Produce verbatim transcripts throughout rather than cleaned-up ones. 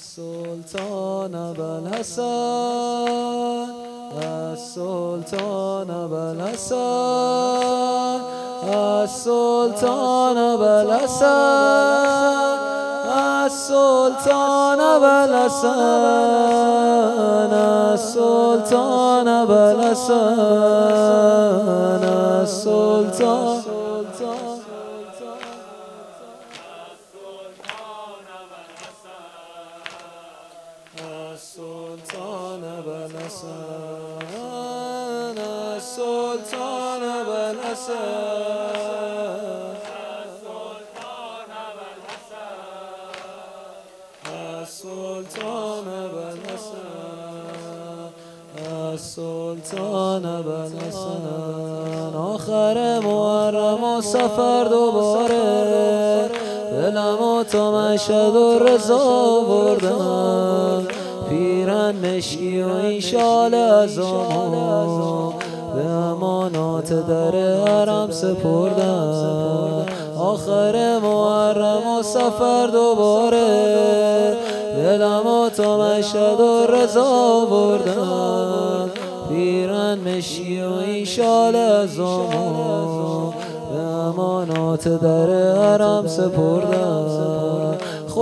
السلطان ابوالحسن السلطان ابوالحسن السلطان ابوالحسن السلطان ابوالحسن السلطان ابوالحسن السلطان السلطان ابوالحسن السلطان ابوالحسن السلطان ابوالحسن السلطان ابوالحسن آخر محرم و سفر دوباره دلم و تو مشهد و رضا بردم پیرن مشکی و این شال ازامو به امانات در حرم سپردم آخر محرم و سفر دوباره دلم و تو مشهد و رضا بردم پیرن مشکی و این شال ازامو به امانات در حرم سپردم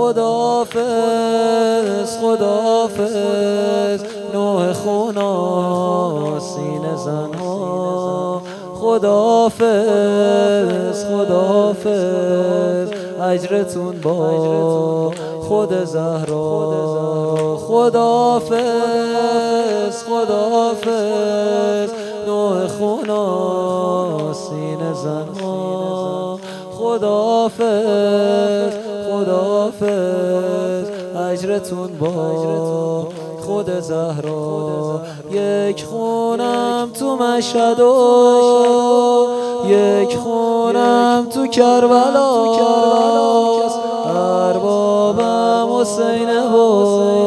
خداحافظ خداحافظ نوح خونا سینه زنها خداحافظ خداحافظ اجرتون با خود زهرا خداحافظ خداحافظ نوح خونا سینه زنها خداحافظ خداحافظ اجرتون با خود زهرا یک خونم تو مشهد و یک خونم تو کربلا اربابم حسین و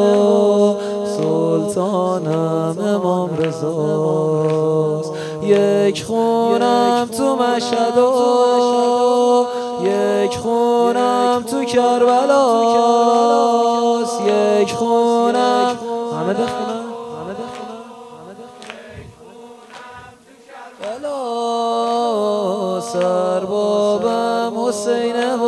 سلطانم امام رضاست یک خونم تو مشهد و یک خونم تو کربلاست یک خونم همه بخونم بلاست اربابم حسین و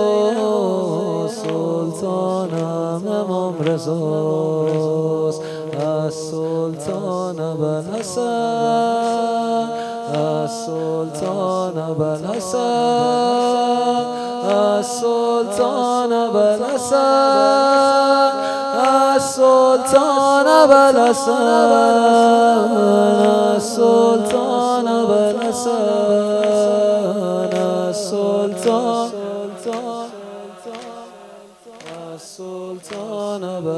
سلطانم امام رضاست السلطان ابوالحسن السلطان ابوالحسن السلطان ابوالحسن السلطان ابوالحسن السلطان ابوالحسن السلطان السلطان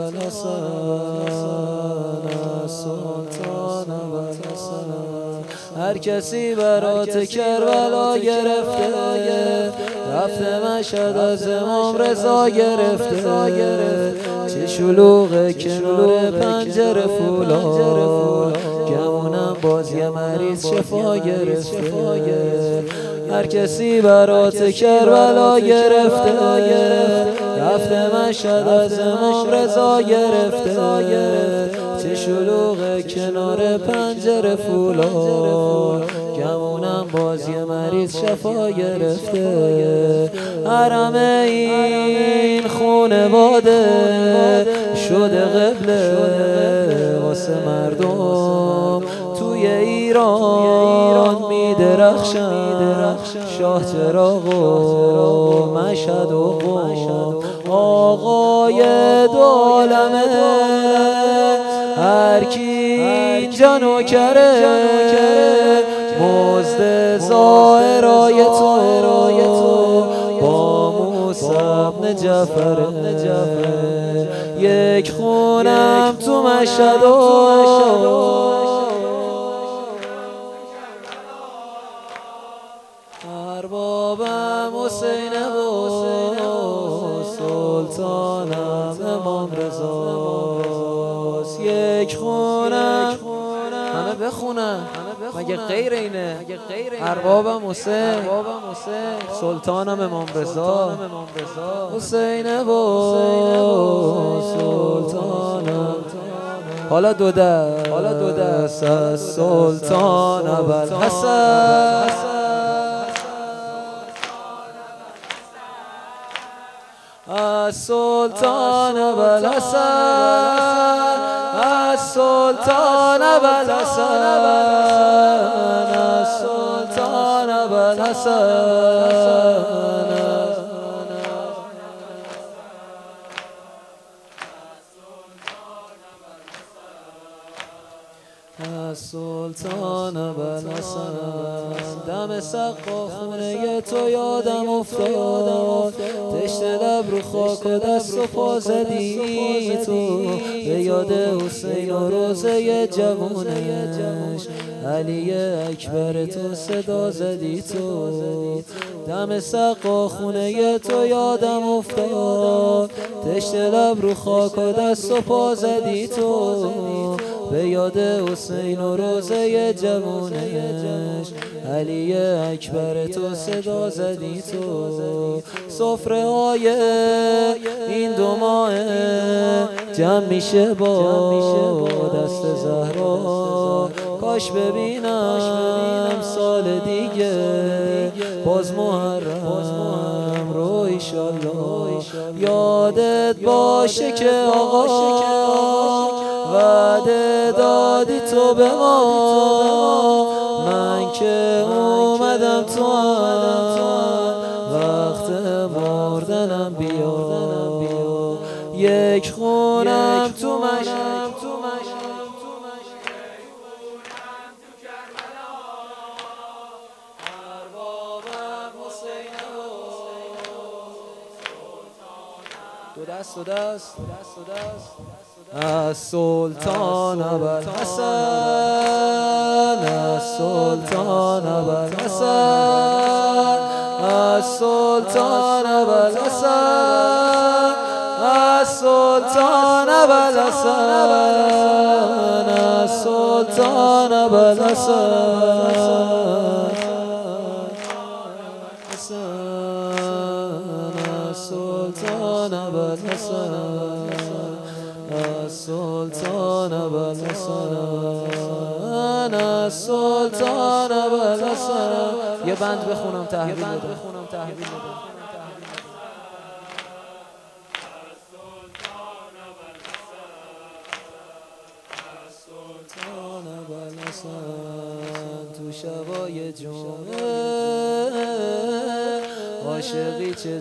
ابوالحسن السلطان ابوالحسن هر کسی برات کربلا گرفته رفته مشهد از امام رضا گرفته چه شلوغ کنار پنجره فولا گمونم باز یه مریض شفا گرفته هر کسی برات کربلا گرفته رفته مشهد از امام رضا گرفته چه شلوغ کنار پنجره فولا گمونم باز یه مریض شفا گرفته حرم این خونواده شده قبله واسه مردم توی ایران میدرخشن شاه چراغ و مشهد و قم آقای دو عالمه هر کی اینجا نوکره مزد زائرای تو با موسی بن جعفر یک خونم تو مشهد اربابم حسین و سلطانم امام رضاست یک خونم همه بخونن مگه غیر اینه اربابم حسین سلطانم امام رضا حسین و حالا دو دست حالا دو دست از سلطان ابوالحسن از سلطان ابوالحسن از سلطان ابوالحسن از سلطان ابوالحسن از سلطان ابوالحسن دم سقا خونه تو یادم افتاد تشت لب رو خاک و دست و پا زدی تو به یاد حسین و روزه جوونش علی اکبر تو صدا زدی تو دم سقا خونه تو یادم افتاد تشت لب رو خاک و دست و پا زدی تو به یاد حسین و روزه جوونش علی اکبر تو صدا زدی تو سفره های این دو ماه جمع میشه با دست زهرا کاش ببینم سال دیگه باز محرم رو ایشالله یادت باشه که آقا وعده دادی تو به ما من که اومدم تو وقت مردنم بیا یک خونم تو مشهد دو دست دو دست دو دست از سلطان ابوالحسن از سلطان ابوالحسن از سلطان ابوالحسن از سلطان ابوالحسن از سلطان ابوالحسن سلطان ابوالحسن سلطان ابوالحسن سلطان ابوالحسن یه بند بخونم تحویل بده سلطان ابوالحسن تو شبای جمعه عاشقی چه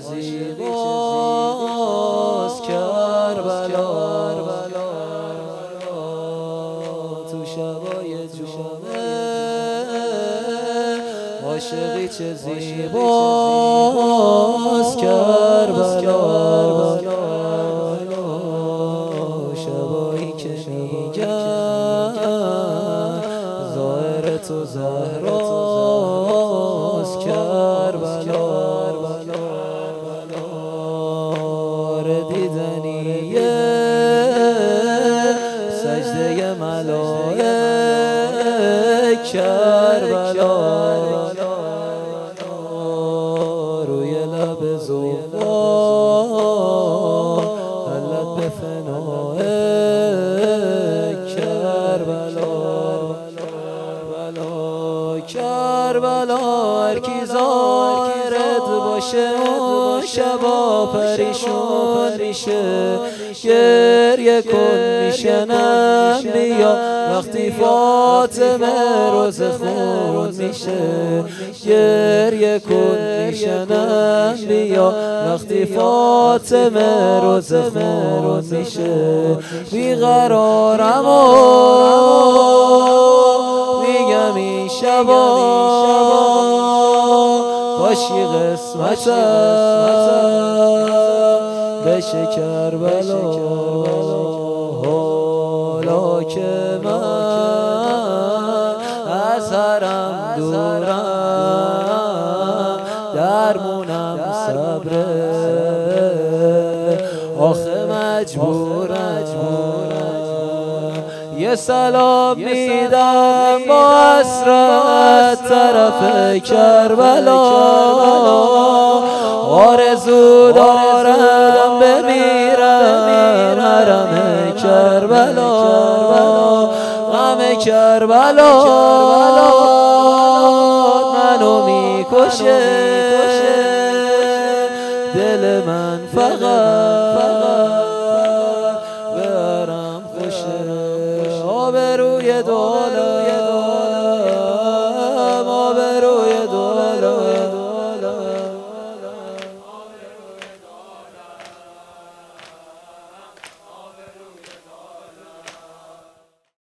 زیباست کربلا تو شبای جمعه عاشقی چه زیباست کربلا شبایی که میگن ظاهر تو زهراست کربلا سجده ملائک کربلا روی لب زوفا حلت به فنای کربلا کربلا هر کی زارت باشه اون شبا پریشون میشه گریه کن میشنم بیا وقتی فاطمه روز خون میشه گریه کن میشنم بیا وقتی فاطمه روز خون میشه بیقرارم و میگم این شبا باشی قسمتم بشه کربلا حالا که من از حرم دورم درمونم صبره آخه مجبورم یه سلام میدم با حسرت طرف کربلا آرزو دارم بمیرم حرم کربلا کربلا منو میکشه، دل من فقط برم خوشه. آبروی دو